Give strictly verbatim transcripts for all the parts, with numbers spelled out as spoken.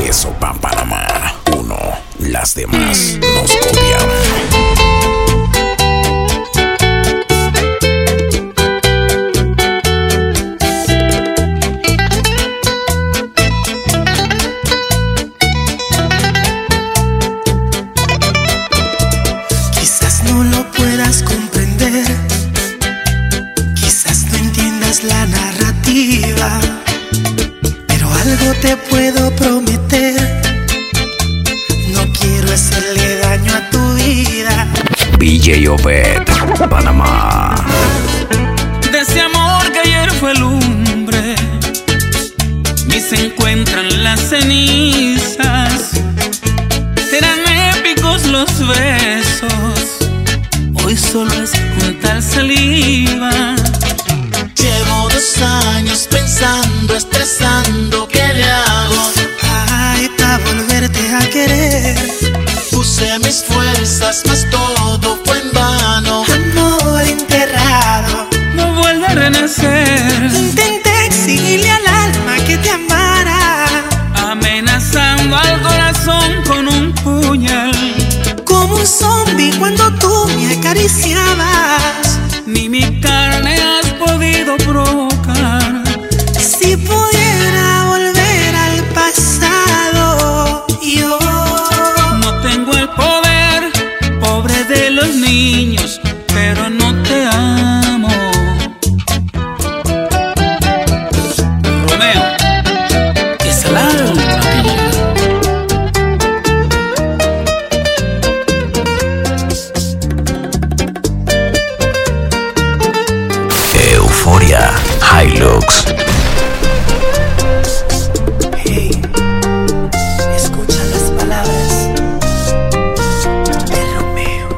Eso pa' Panamá. Uno, las demás nos copian. La narrativa, pero algo te puedo prometer: no quiero hacerle daño a tu vida. D J Obed, Panamá. De ese amor que ayer fue lumbre, ni se encuentran las cenizas. Serán épicos los besos, hoy solo es juntar saliva. Llevo dos años pensando, estresando, ¿qué le hago? Ay, pa' volverte a querer. Puse mis fuerzas, mas todo fue en vano. Amor enterrado no vuelve a renacer. Intenté exigirle al alma que te amara, amenazando al corazón con un puñal. como un zombie cuando tú me acariciabas. Ni mi carne has podido provocar. Si pudiera volver al pasado, yo no tengo el poder, pobre de los niños, pero no te amo. Romeo, es el alma que llega. Euforia Hilux. Hey, escucha las palabras de Romeo.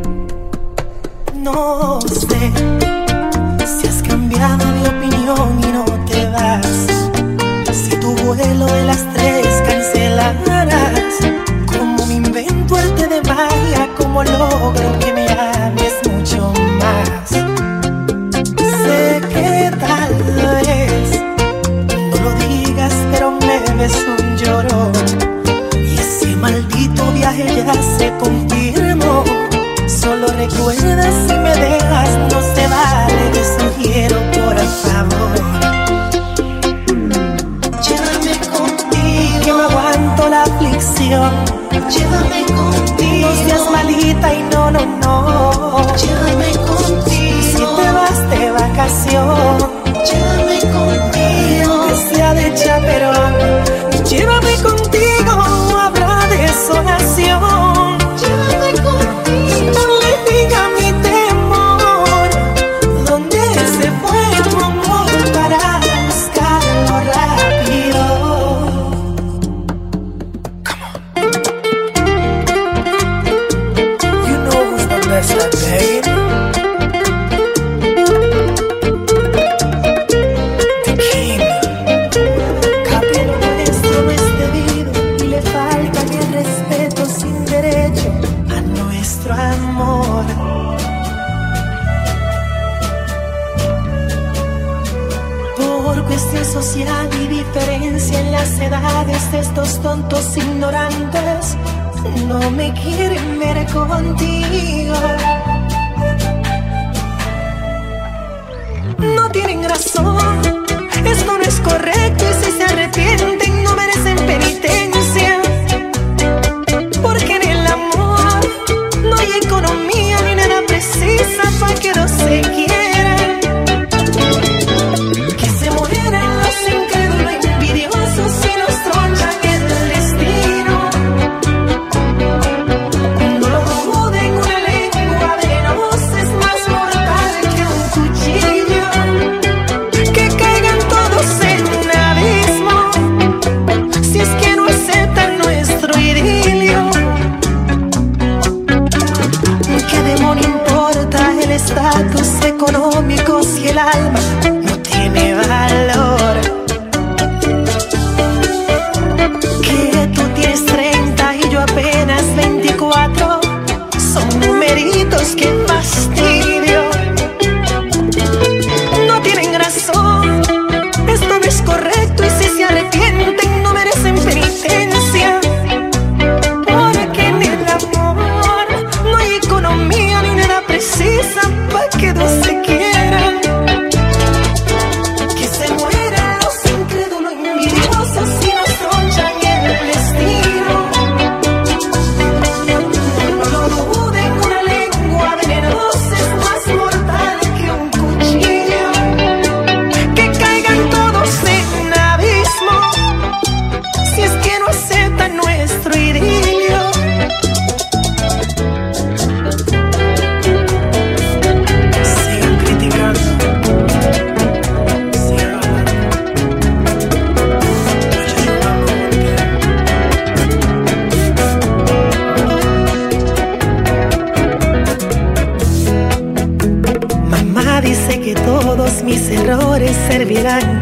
No sé si has cambiado de opinión y no te vas, si tu vuelo de las tres cancelarás. Como me invento arte de magia, como logro que me ames mucho más. Sé que tal vez no lo digas, pero me ves un llorón, y ese maldito viaje ya se confirmó. Solo recuerda, si me dejas no se vale, te sugiero por favor. Llévame contigo, que no aguanto la aflicción. Llévame contigo, no seas malita y no, no, no. Llévame contigo, si te vas de vacación. Llévame contigo, que sea de chaperón. Llévame contigo, habrá desolación. Llévame contigo, no le diga mi temor. ¿Dónde se fue tu amor para buscarlo rápido? Come on. You know who's the best at begging? The king. Capel nuestro no es debido y le falta el respeto sin derecho a nuestro amor. Por cuestión social y diferencia en las edades de estos tontos ignorantes, no me quieren ver contigo. No tienen razón, esto no es correcto, y si se arrepienten no merecen penitencia. Porque en el amor no hay economía ni nada precisa para que no se quieran. Que se mueran los incrédulos envidiosos y nos tronchan el destino. No lo duden, una lengua venenosa es más mortal que un cuchillo. Que caigan todos en un abismo.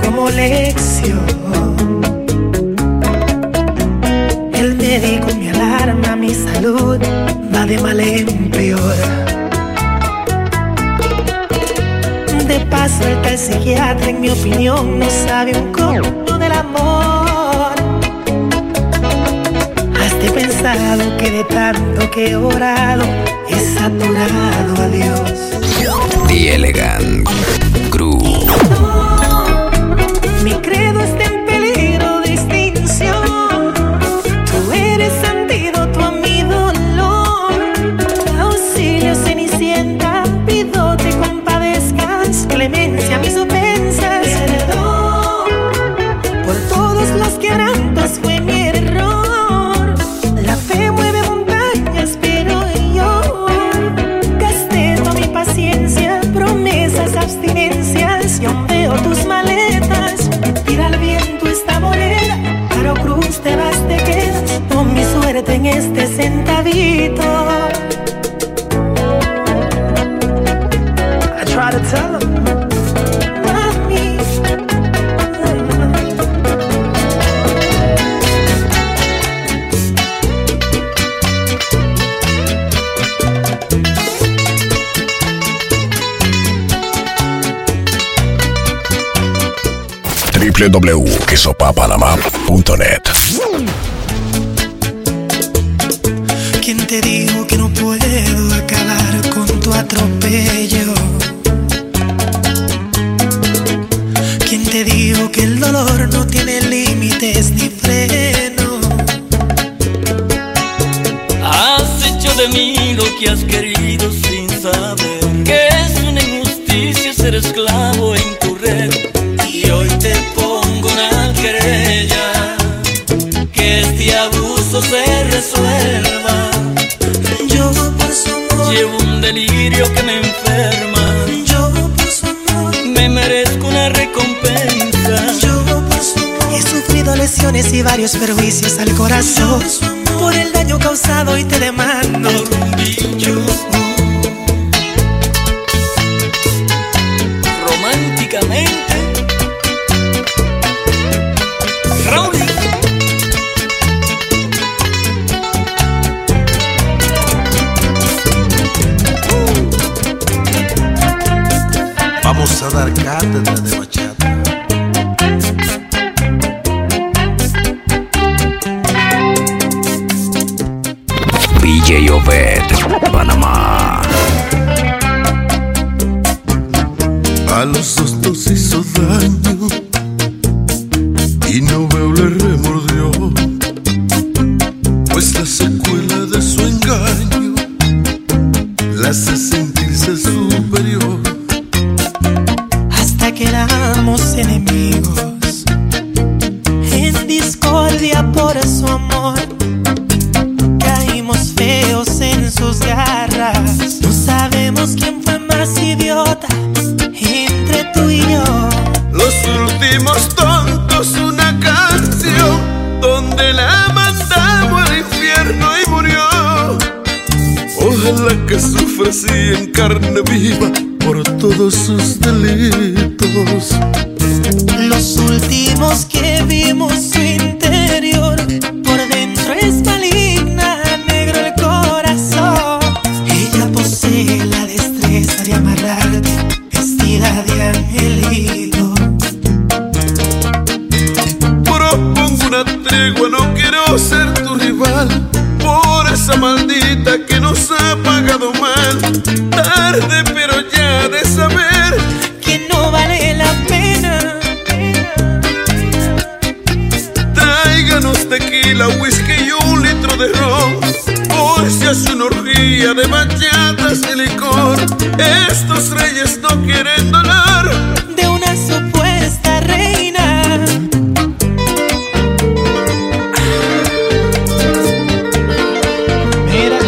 como lección. El médico me alarma, mi salud va de mal en peor. De paso el tal psiquiatra, en mi opinión, no sabe un coño del amor. Hasta he pensado que de tanto que he orado he saturado a Dios. The Elegant Crew. Mi credo está en peligro de extinción. Tú eres antídoto a mi dolor. Auxilio, Cenicienta, pido te compadezcas. Clemencia a mis ofensas. Perdón por todos los quebrantos, fue mi error. La fe mueve montañas, pero yo gasté toda mi paciencia, promesas, abstinencias. Y aún veo tus maletas. Tira al viento esta moneda, Caro Cruz, te vas, te quedas con mi suerte en este centavito. I try to tell them, mami. w w w punto quesopapanamá punto net. ¿Quién te dijo que no puedo acabar con tu atropello? ¿Quién te dijo que el dolor no tiene límites ni freno? Has hecho de mí lo que has querido sin saber que es una injusticia ser esclavo en tu red. Y hoy te pongo una querella, que este abuso se resuelva. Yo por su amor llevo un delirio que me enferma. Yo por su amor me merezco una recompensa. Yo por su amor he sufrido lesiones y varios perjuicios al corazón. Por el daño causado y te demando por un bicho. Románticamente vamos a dar cátedra de bachata. D J Obed, Panamá. A los dos nos hizo daño y no veo le remordió, pues la secuela de su engaño la hace sentirse superior. hasta que éramos enemigos, en discordia por su amor. Caímos feos en sus garras. No sabemos quién fue más idiota entre tú y yo. Los últimos tontos, una canción donde la mandamos al infierno y murió. Ojalá que sufra así en carne viva por todos sus delitos. Los últimos que vimos su interior, por dentro es maligna, negro el corazón. Ella posee la destreza de amarrarte, vestida de angelito. Propongo una tregua, no quiero ser tu rival, por esa maldita que nos ha pagado mal. Tarde pero ya de saber que no vale la pena. Tráiganos tequila, whisky y un litro de ron. Hoy se hace una orgía de bachatas y licor. Estos reyes no quieren dolor De una supuesta reina. Mira,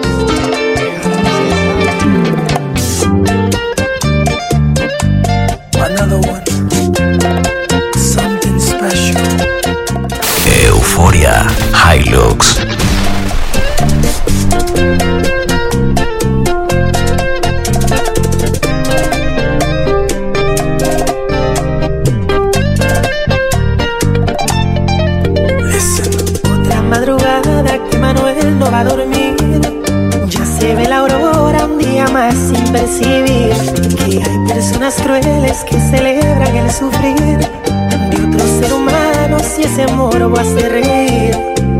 another one, something special. Euforia Hilux. madrugada que Manuel no va a dormir. Ya se ve la aurora un día más sin percibir que hay personas crueles que celebran el sufrir de otro ser humano si ese morbo hace reír.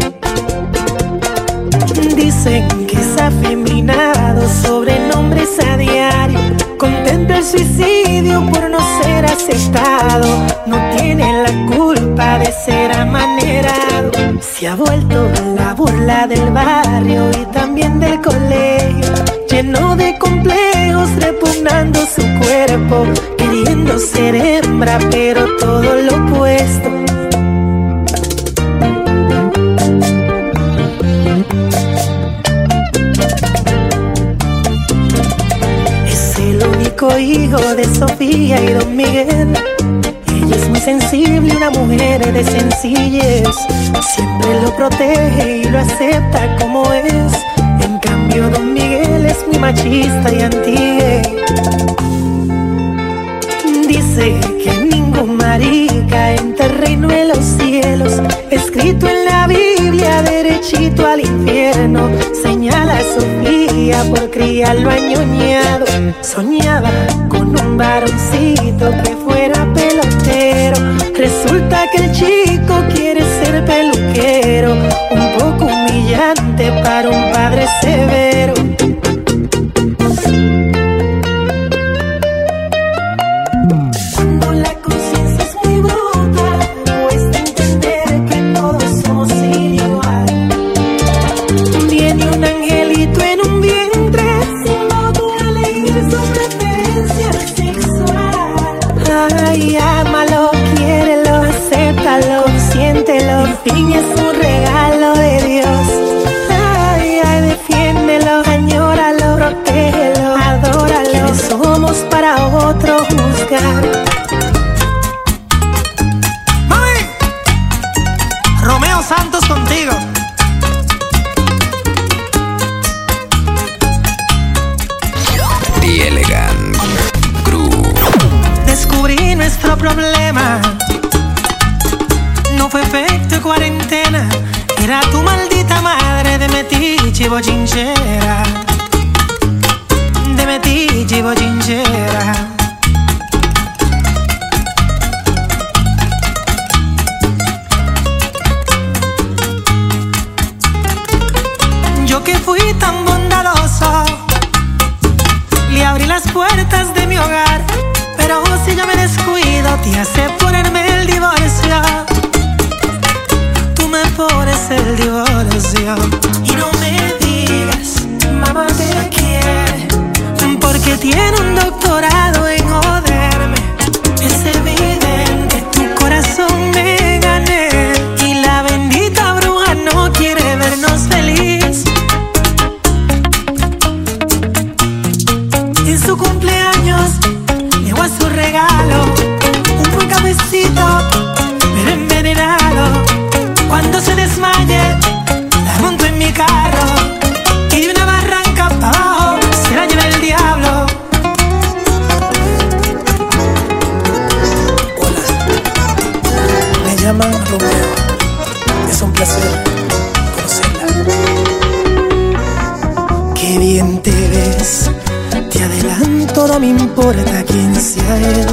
Dicen que es afeminado, sobrenombres a diario, contempla el suicidio por no ser aceptado. No tiene la culpa de ser amanerado, se ha vuelto la burla del barrio y también del colegio, lleno de complejos, repugnando su cuerpo, queriendo ser hembra pero todo lo opuesto. Hijo de Sofía y Don Miguel, ella es muy sensible, una mujer de sencillez, siempre lo protege y lo acepta como es. En cambio Don Miguel es muy machista y anti-gay. Dice que ningún marica entra el reino de los cielos, escrito en la Biblia derechito al infierno. Señala a Sofía por criarlo añoñado, soñaba con un varoncito que fuera pelotero. Resulta que el chico quiere ser peluquero, un poco humillante para un padre severo. El fin es un regalo de Dios. Ay, ay, defiéndelo, añóralo, protégelo, adóralo. ¿Quiénes somos para otro juzgar? ¡Mami! Romeo Santos contigo. The Elegant Crew. Descubrí nuestro problema. No fue efecto de cuarentena, era tu maldita madre de metiche y bochinchera, de metiche y bochinchera. Yo que fui tan bondadoso, le abrí las puertas de mi hogar, pero si yo me descuido te hace ponerme el divorcio. Pones el divorcio y no me digas, mamá te quiere, porque tiene un doctorado en joderme. Es evidente, tu corazón me gané y la bendita bruja no quiere vernos feliz. En su cumpleaños llegó a su regalo un buen cafecito, pero envenenado. Cuando se desmaye, la monto en mi carro y de una barranca para abajo se la lleva el diablo. Hola, me llaman Romeo, es un placer conocerla. Qué bien te ves, te adelanto, no me importa quién sea él.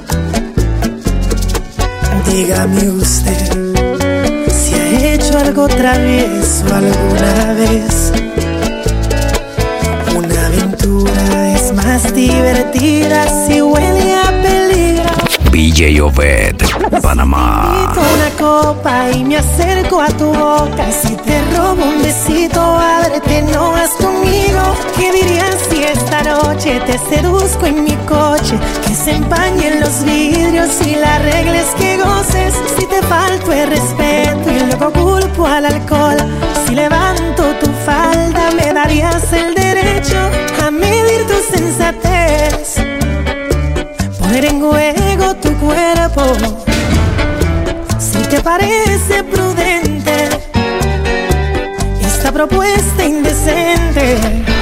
Dígame usted, ¿he hecho algo travieso alguna vez? Una aventura es más divertida si huele a peligro. B J Obed, Panamá. Necesito una copa y me acerco a tu boca. Si te robo un besito, ábrete, no vas conmigo. ¿Qué dirías si esta noche te seduzco en mi coche? Que se empañen los vidrios y la regla es que goces. Si te falto el respeto y luego culpo al alcohol, si levanto tu falda me darías el derecho a medir tu sensatez, poner en juego tu cuerpo. Si te parece prudente esta propuesta indecente,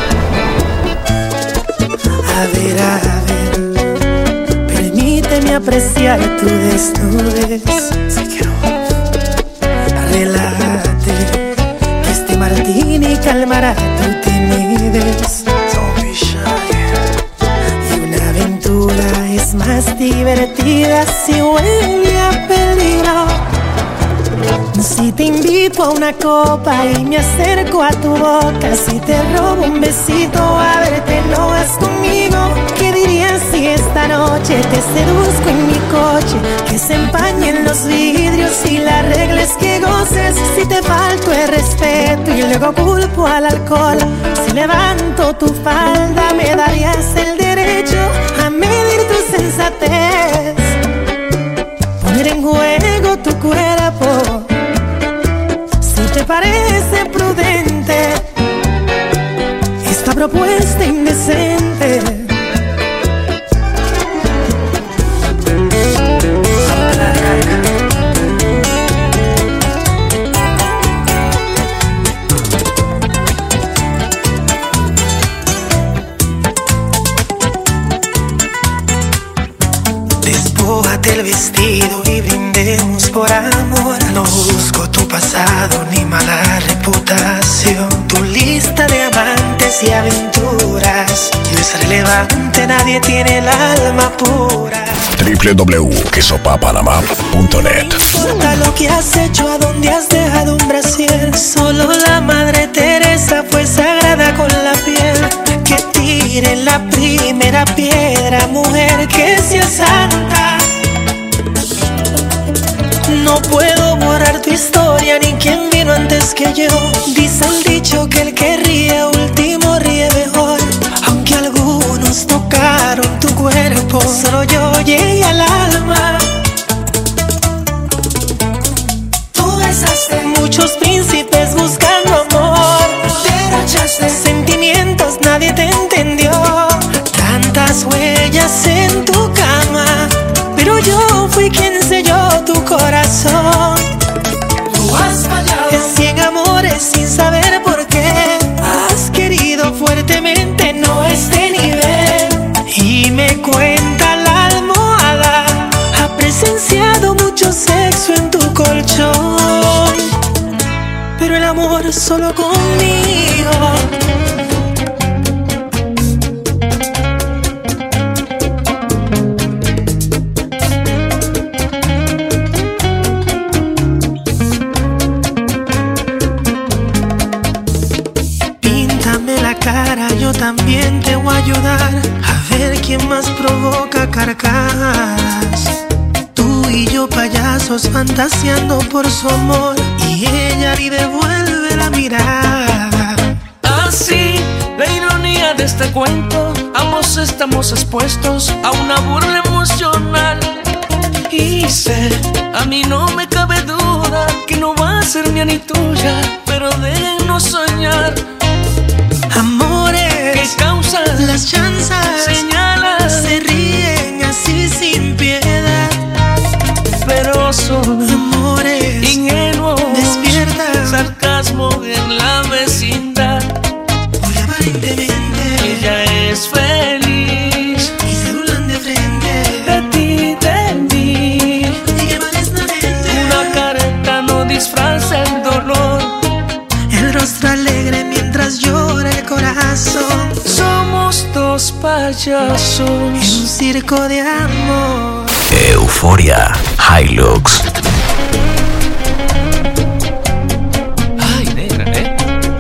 a ver, a ver, permíteme apreciar tu desnudez. Relájate, te invito a una copa y me acerco a tu boca. Si te robo un besito, a verte no vas conmigo. ¿Qué dirías si esta noche te seduzco en mi coche? Que se empañen los vidrios y la regla es que goces. Si te falto el respeto y luego culpo al alcohol, si levanto tu falda me darías el derecho a medir tu sensatez, poner en juego tu cuerpo. Si te parece prudente esta propuesta indecente, despójate el vestido y brindemos por amor. No busco tu pasado ni mala reputación. Tu lista de amantes y aventuras no es relevante, nadie tiene el alma pura. w w w punto quesopapanamá punto net. No importa lo que has hecho, a dónde has dejado un brasier. Solo la Madre Teresa fue sagrada con la piel. Que tire la primera piedra, mujer que sea santa. No puedo borrar tu historia ni quien vino antes que yo. Dice el dicho que el que ríe último ríe mejor. Aunque algunos tocaron tu cuerpo, solo yo llegué al alma. Tú besaste muchos príncipes buscando amor. Derrochaste sentimientos, nadie te entendió. Tantas huellas en tu cama, pero yo fui quien selló tu corazón. Tú has fallado en cien amores sin saber por qué. Has querido fuertemente, no este nivel. Y me cuenta la almohada, ha presenciado mucho sexo en tu colchón, pero el amor solo conmigo. Cara, yo también te voy a ayudar a ver quién más provoca carcajadas. Tú y yo payasos fantaseando por su amor, y ella ni devuelve la mirada. Así, la ironía de este cuento, ambos estamos expuestos a una burla emocional. Y sé, a mí no me cabe duda que no va a ser mía ni tuya, pero déjennos soñar. Amores que causan las chanzas, señalas, se ríen así sin piedad, pero son amores ingenuos, despierta sarcasmo en la vecindad. Hoy aparentemente ella es feliz y se burlan de frente de ti, de mí, y que malesnamente una careta no disfraza el dolor. El rostro alegre mientras llora el corazón. Somos dos payasos en un circo de amor. Euforia Hilux. Ay, negra, ¿eh?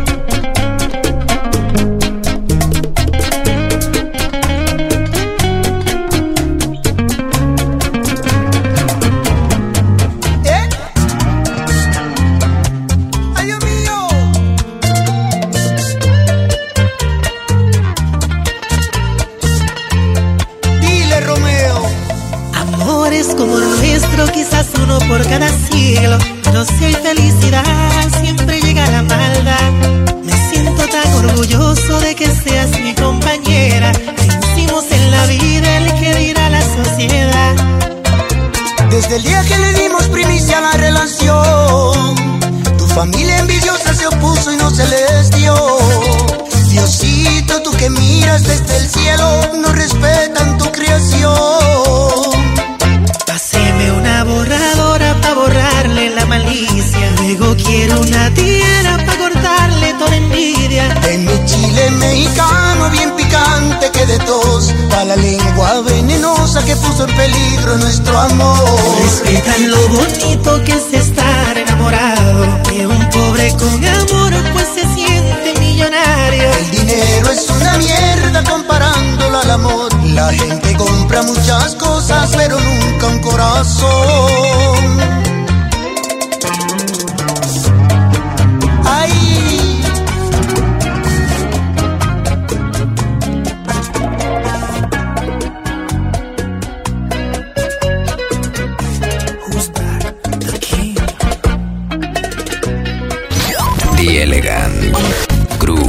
Como el nuestro, quizás uno por cada siglo, pero si hay felicidad siempre llega la maldad. Me siento tan orgulloso de que seas mi compañera. Vencimos en la vida el que dirá la sociedad. Desde el día que le dimos primicia a la relación, tu familia envidiosa se opuso y no se les dio. Diosito, tú que miras desde el cielo, no respetan tu creación. Páseme una borradora pa' borrarle la malicia. Luego quiero una tijera pa' cortarle toda envidia. En mi chile mexicano bien picante que muere de tos, pa' la lengua venenosa que puso en peligro nuestro amor. Respetan lo bonito que es estar enamorado de un pobre con amor, pues se siente millonario. El dinero es una mierda comparándolo al amor. La gente compra muchas cosas, pero nunca un corazón. Ay. Who's back? The king. The Elegant Crew.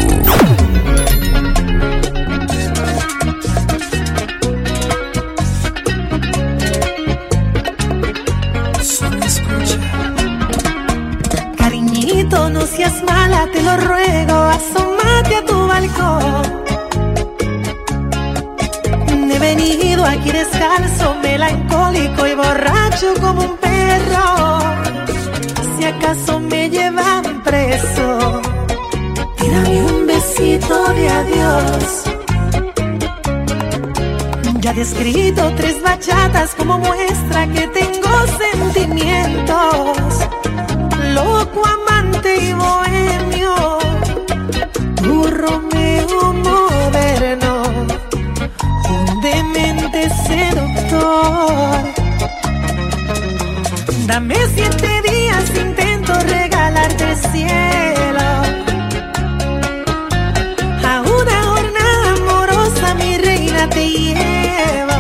Cariñito, no seas mala, te lo ruego, asómate a tu balcón. He venido aquí descalzo, melancólico y borracho como un perro. Si acaso me llevan preso, tírame un besito de adiós. Ya he escrito tres bachatas como muestra que tengo sentimientos. Loco, amante y bohemio, tu Romeo moderno, un demente seductor. Dame siete días, intento regalarte el cielo. A una jornada amorosa, mi reina, te llevo.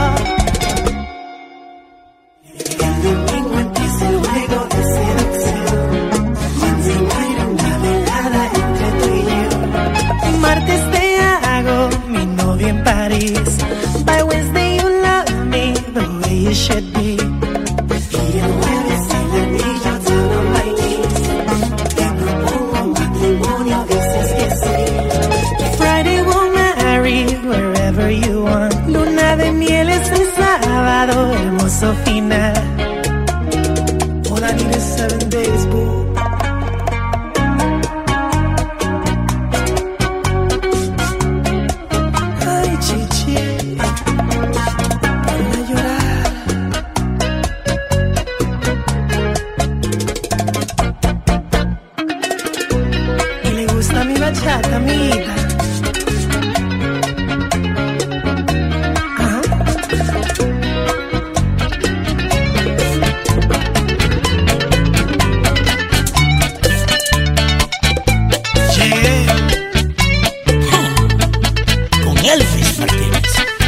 El domingo empieza el juego de seducción. Wednesday night, una velada entre tú y yo. Martes te hago mi novia en París. By Wednesday you love me the way you should be. Y el jueves el anillo down on my knees. Te propongo matrimonio, dices que sí. Friday we'll marry wherever you want. Luna de miel es el sábado, hermoso final. All I need is seven days, boo. Ay, chichi, ponme a llorar. Y le gusta mi bachata, amiguita. Ajá. Llegué Con Elvis Martínez.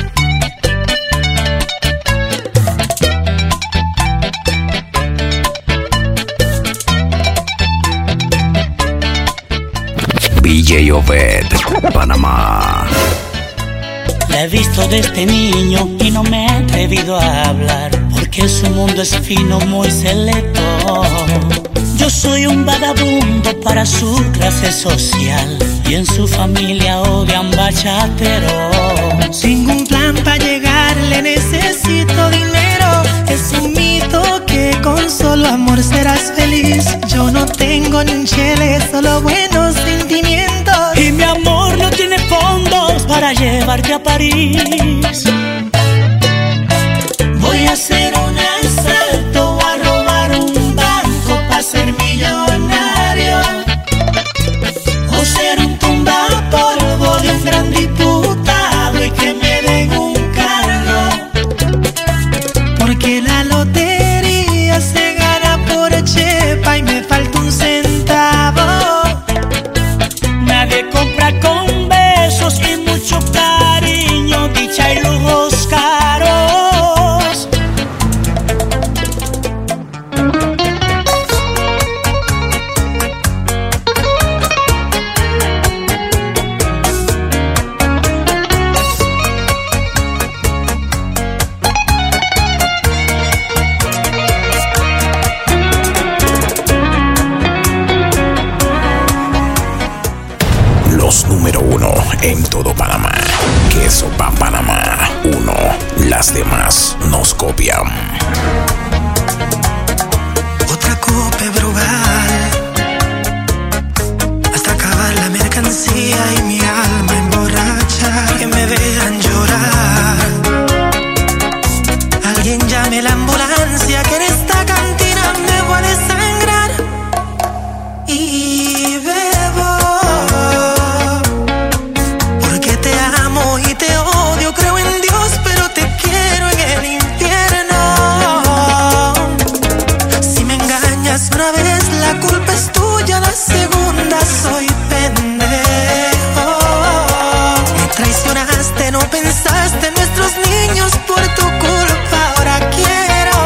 B J Obed, Panamá. La he visto desde niño y no me he atrevido a hablar, porque su mundo es fino, muy selecto. Yo soy un vagabundo para su clase social, y en su familia odian bachateros. sin un plan para llegarle, necesito dinero. Es un mito que con solo amor serás feliz. Yo no tengo ni un chele, solo buenos sentimientos. Y mi amor no tiene fondos para llevarte a París. Voy a hacer un asalto o a robar un banco para ser millonario, o ser un tumbapolvo de un gran diputado y que me den un cargo. Porque la lotería se gana por chepa y me falta un centavo. Nadie compra con besos y mucho cariño, dicha y lujos caros. Los número uno en todo Panamá. Queso pa' Panamá. Uno. Las demás nos copian. Otra copa brugal hasta acabar la mercancía y mi alma emborracha. Que me vean llorar. y bebo, porque te amo y te odio. Creo en Dios, pero te quiero en el infierno. Si me engañas una vez, la culpa es tuya, la segunda soy pendejo. Me traicionaste, no pensaste en nuestros niños, por tu culpa ahora quiero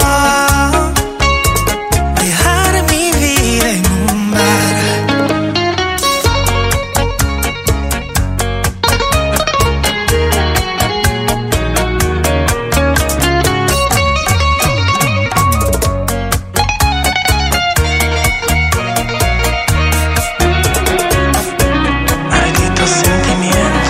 dejar mi vida en un bar. Maldito sentimiento.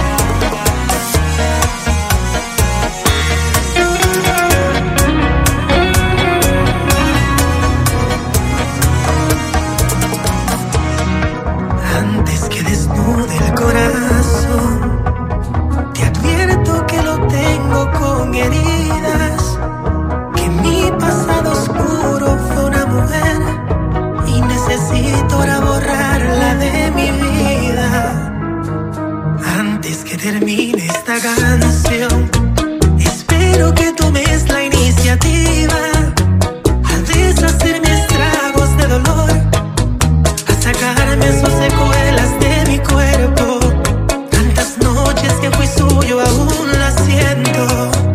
Antes que desnude el corazón, te advierto que lo tengo con heridas, que mi pasado oscuro fue una mujer y necesito ahora borrarla de mi vida. Antes que termine esta canción, espero que tomes la iniciativa a deshacerme estragos de dolor, a sacarme sus secuelas de mi cuerpo. Tantas noches que fui suyo aún las siento.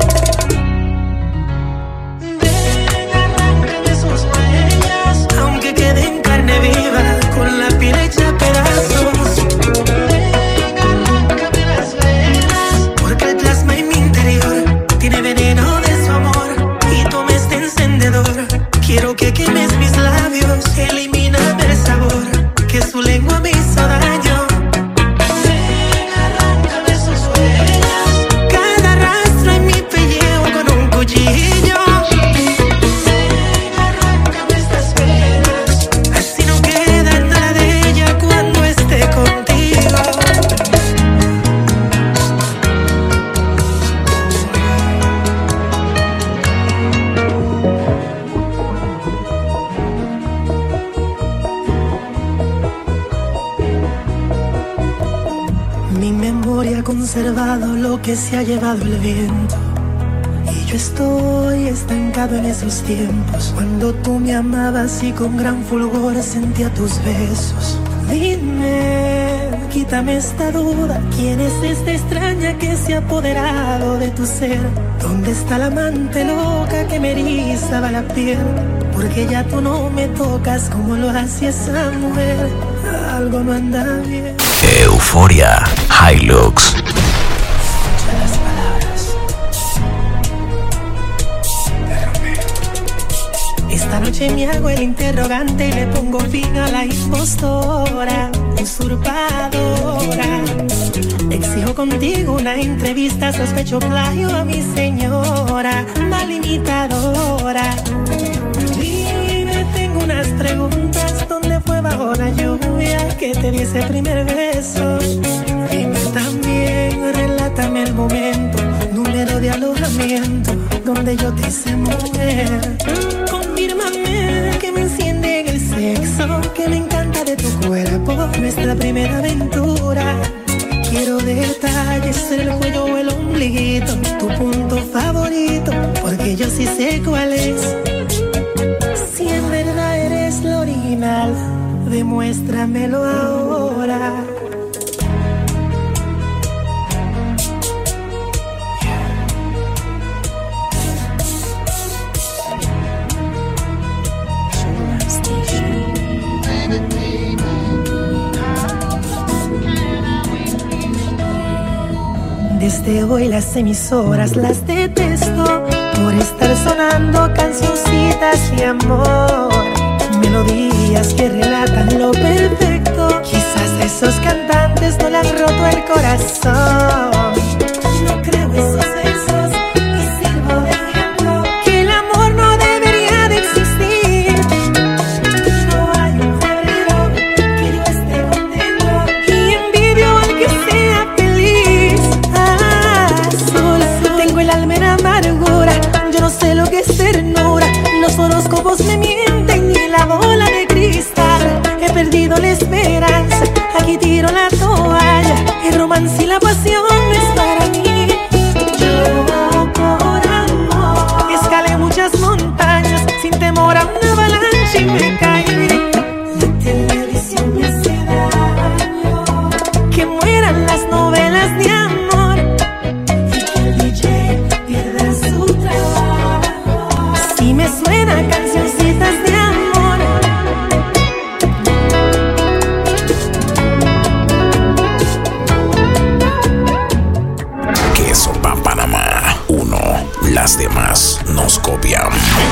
Ven, arráncame sus huellas, aunque quede en carne viva, con la piel hecha a pedazos. Ven, arráncame las venas, porque el plasma en mi interior tiene veneno de su amor, y toma este encendedor. Quiero que quemes mis labios, elimíname el sabor que su lengua me hizo daño. Ven, arráncame sus huellas, cada rastro en mi pellejo con un cuchillo. Ven, arráncame estas venas, así no queda nada de ella cuando esté contigo. Mi memoria ha conservado lo que se ha llevado el viento, y yo estoy estancado en esos tiempos cuando tú me amabas y con gran fulgor sentía tus besos. Dime, quítame esta duda, ¿quién es esta extraña que se ha apoderado de tu ser? ¿Dónde está la amante loca que me erizaba la piel? Porque ya tú no me tocas como lo hacía esa mujer. Algo no anda bien. Euforia Hilux. Escucha las palabras de Romeo. Esta noche me hago el interrogante y le pongo fin a la impostora, usurpadora. Exijo contigo una entrevista, sospecho plagio a mi señora, mal imitadora. Dime, tengo unas preguntas, ¿dónde fue bajo la lluvia que te di ese primer beso? Dime también, relátame el momento, número de alojamiento, donde yo te hice mujer. Confírmame que me enciende en el sexo, que me encanta de tu cuerpo, nuestra primera aventura. Quiero detalles, el cuello o el ombliguito, tu punto favorito, porque yo sí sé cuál es. Si en verdad eres lo original, demuéstramelo ahora. Desde hoy las emisoras las detesto por estar sonando cancioncitas de amor, melodías que relatan lo perfecto. Quizás a esos cantantes no le han roto el corazón. No creo esos versos y sirvo de ejemplo que el amor no debería de existir. No hay un febrero que yo esté contento y envidio al que sea feliz. Azul, tengo el alma en amargura, yo no sé lo que es ternura. Los horóscopos me mienten y la bola de cristal y tiro la toalla. El romance y la pasión no es para mí. Yo por amor escalé muchas montañas sin temor a una avalancha y me caí. La televisión me hace daño, que mueran las novelas de amor y que el D J pierda su trabajo. Si me suenan cancioncitas de amor. Que Sopa Panamá uno, las demás nos copian.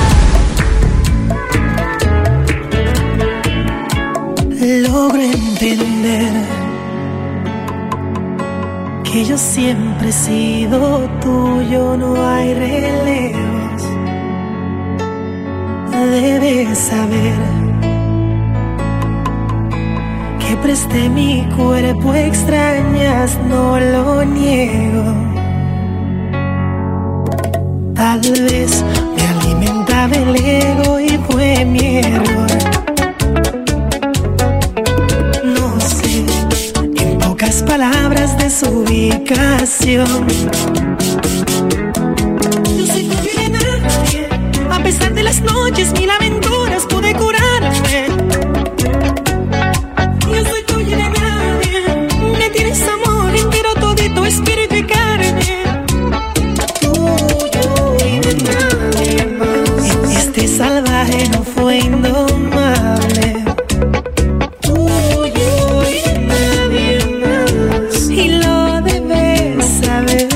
Logro entender que yo siempre he sido tuyo, no hay relevos. Debes saber que presté mi cuerpo, extrañas, no lo niego. Tal vez me alimentaba el ego y fue mi error. No sé, en pocas palabras, de su ubicación. Yo soy tuyo y de nadie. A pesar de las noches, mil aventuras, pude curarme. Yo soy tuyo y de nadie. Me tienes amor entero, todito, espíritu y carne. Tuyo y de nadie más. Este salvaje no fue indomable. Tuyo y de nadie más. Y lo debes saber.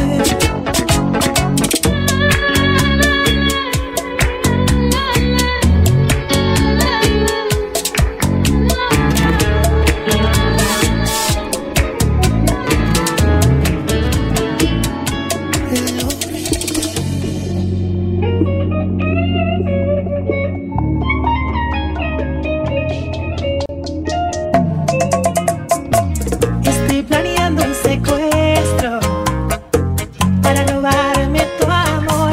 Estoy planeando un secuestro para robarme tu amor.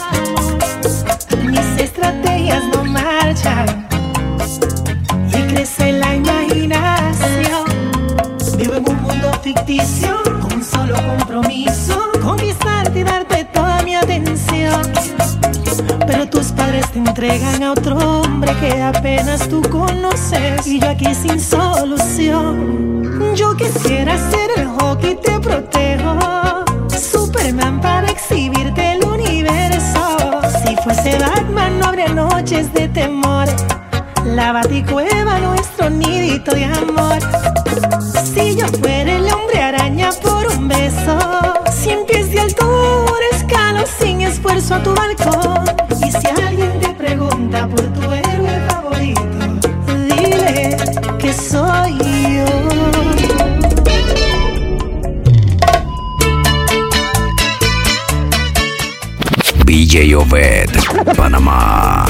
Mis estrategias no marchan y crece la imaginación. Vivo en un mundo ficticio con un solo compromiso: conquistarte y darte toda mi atención. Pero tus padres te entregan a otro hombre que apenas tú conoces, y yo aquí sin solución. Yo quisiera ser el hockey, te protejo, Superman para exhibirte el universo. Si fuese Batman no habría noches de temor, la baticueva nuestro nidito de amor. Si yo fuera el hombre araña por un beso, cien pies de altura escalo sin esfuerzo a tu balcón. Y si alguien te pregunta por tu héroe favorito, dile que soy yo. D J Obed, Panamá.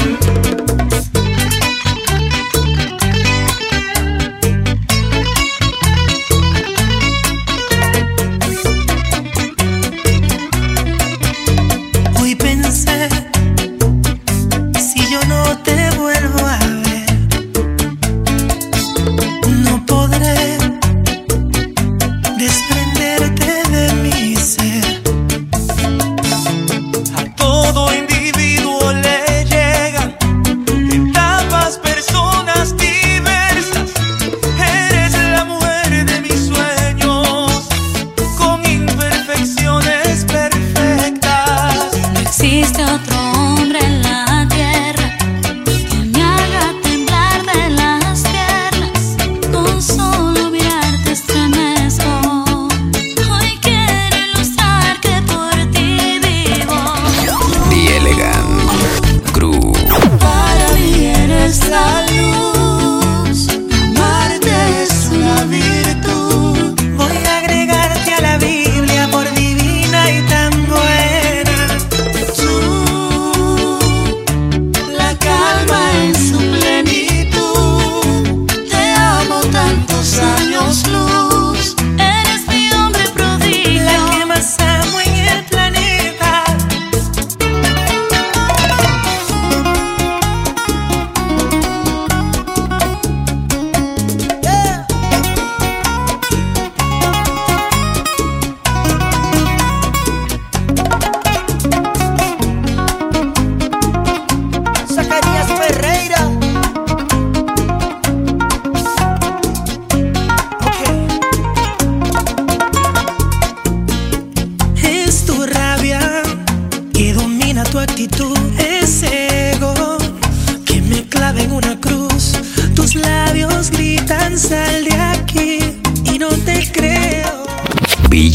Hoy pensé, si yo no te vuelvo a ver, no podré desprenderte de mi ser. A todo individuo le llega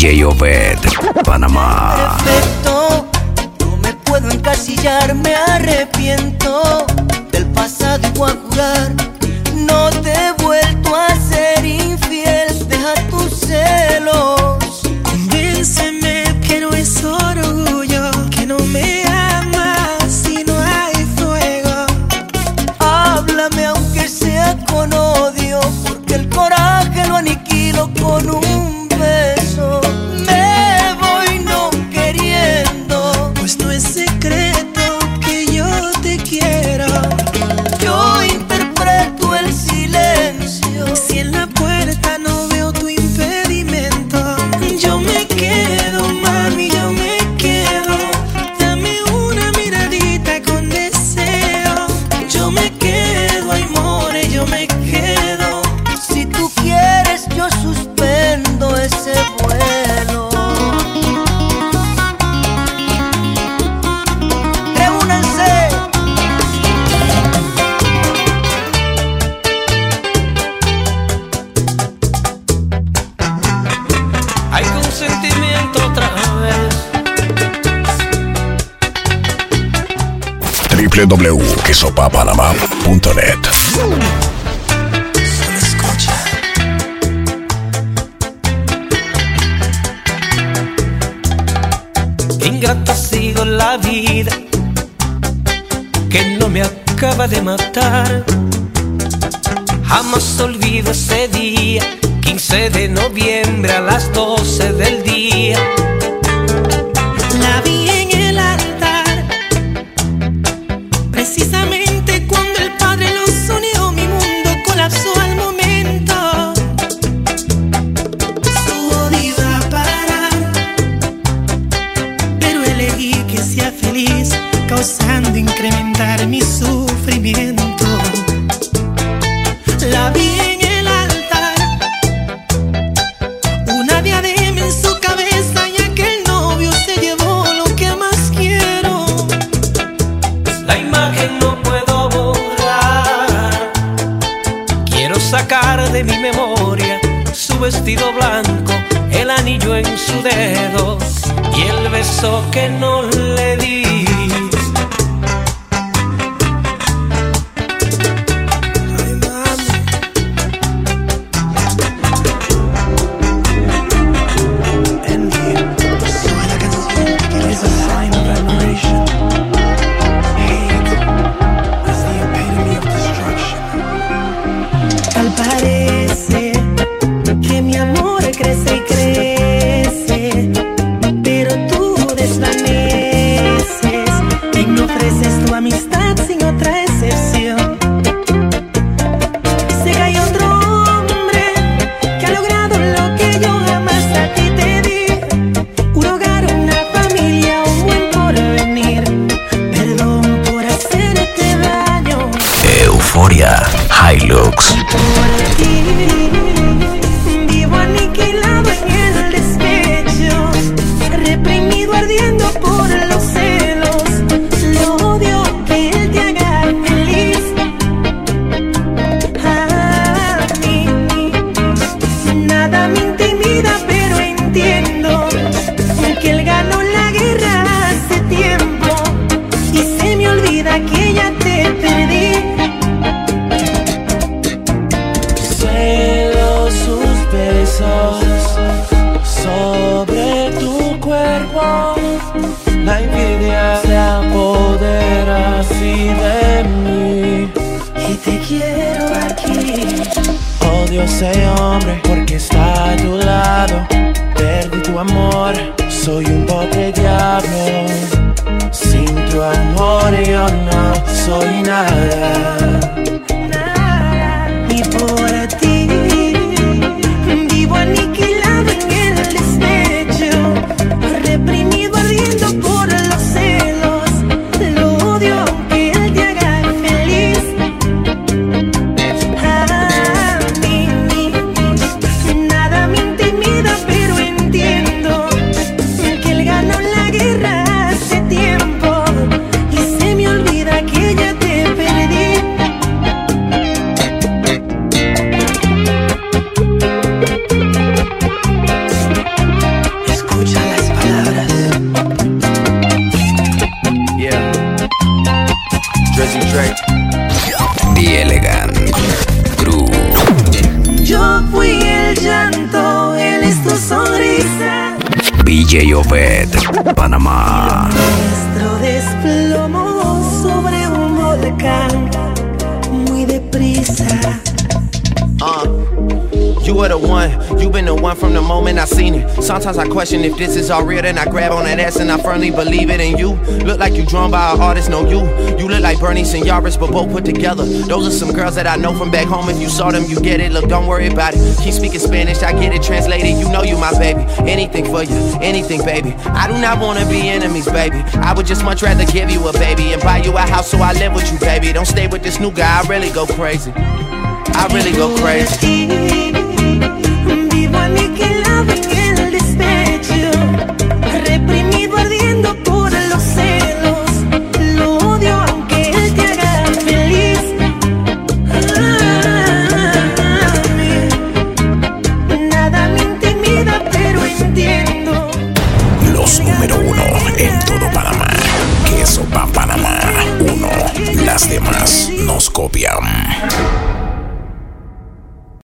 J Obed, Panamá. Perfecto, no me puedo encasillar, me arrepiento del pasado y voy a jurar. No te he vuelto a ser infiel, deja tus celos. Convénceme que no es orgullo, que no me amas si no hay fuego. Háblame aunque sea con odio, porque el coraje lo aniquilo con un beso. Me voy no queriendo, pues no es secreto que yo te quiero. Yo interpreto el silencio. Si en la puerta no veo tu impedimento, yo me quedo, mami, yo me quedo. Dame una miradita con deseo. Yo me quedo, ay more, yo me quedo. Si tú quieres, yo suspendo ese vuelo. Reúnanse. Hay consentimiento otra vez. w w w punto que sopa panamá punto net. Solo escucha. Ingrata ha sido la vida que no me acaba de matar. Jamás olvido ese día, quince de noviembre a las doce del día. La vi en el altar, precisamente cuando el Padre los unió, mi mundo colapsó al momento. Su odio iba a parar, pero elegí que sea feliz, causando incrementar mi sufrimiento. La vi en el altar, una diadema en su cabeza, y aquel novio se llevó lo que más quiero. La imagen no puedo borrar. Quiero sacar de mi memoria su vestido blanco, el anillo en su dedo y el beso que no le di. Tal parece que mi amor crece y crece, pero tú desvaneces y me ofreces tu amistad sin otra excepción. Sé que hay otro hombre que ha logrado lo que yo jamás a ti te di: un hogar, una familia, un buen porvenir. Perdón por hacerte daño. Euforia Hilux. Por ti vivo aniquilado en el despecho, reprimido ardiendo por los celos. Lo odio que él te haga feliz. A mí nada me intimida, pero entiendo que él ganó la guerra hace tiempo y se me olvida que ya te perdí. Celo sus besos sobre tu cuerpo. La envidia se apodera así de mí. Y te quiero aquí. Odio a ese hombre porque está a tu lado. Perdí tu amor, soy un pobre diablo. Sin tu amor yo no soy nada. Y por ti vivo aniquilado en el despecho, reprimido ardiendo por los celos. Lo odio que él te haga feliz. A mí nada me intimida, pero entiendo que él ganó la guerra hace tiempo y se me olvida que ya te perdí. deprisa. D J Obed, Panamá. Nuestro desplomó sobre un volcán muy deprisa. Uh, you were the one, you been the one from the moment I seen it. Sometimes I question if this is all real, then I grab on that ass and I firmly believe it. And you look like you drawn by an artist, no you. You look like Bernie and Yaris, but both put together. Those are some girls that I know from back home. If you saw them, you get it. Look, don't worry about it. Keep speaking Spanish, I get it translated. You know you my baby. Anything for you, anything, baby. I do not wanna be enemies, baby. I would just much rather give you a baby and buy you a house so I live with you, baby. Don't stay with this new guy, I really go crazy. I really go crazy. Vivo aniquilado en el despecho, reprimido ardiendo por los celos. Lo odio aunque él te haga feliz. Ah, nada me intimida, pero entiendo. Los número uno en todo Panamá. Que eso pa' Panamá. Uno. Las demás nos copian.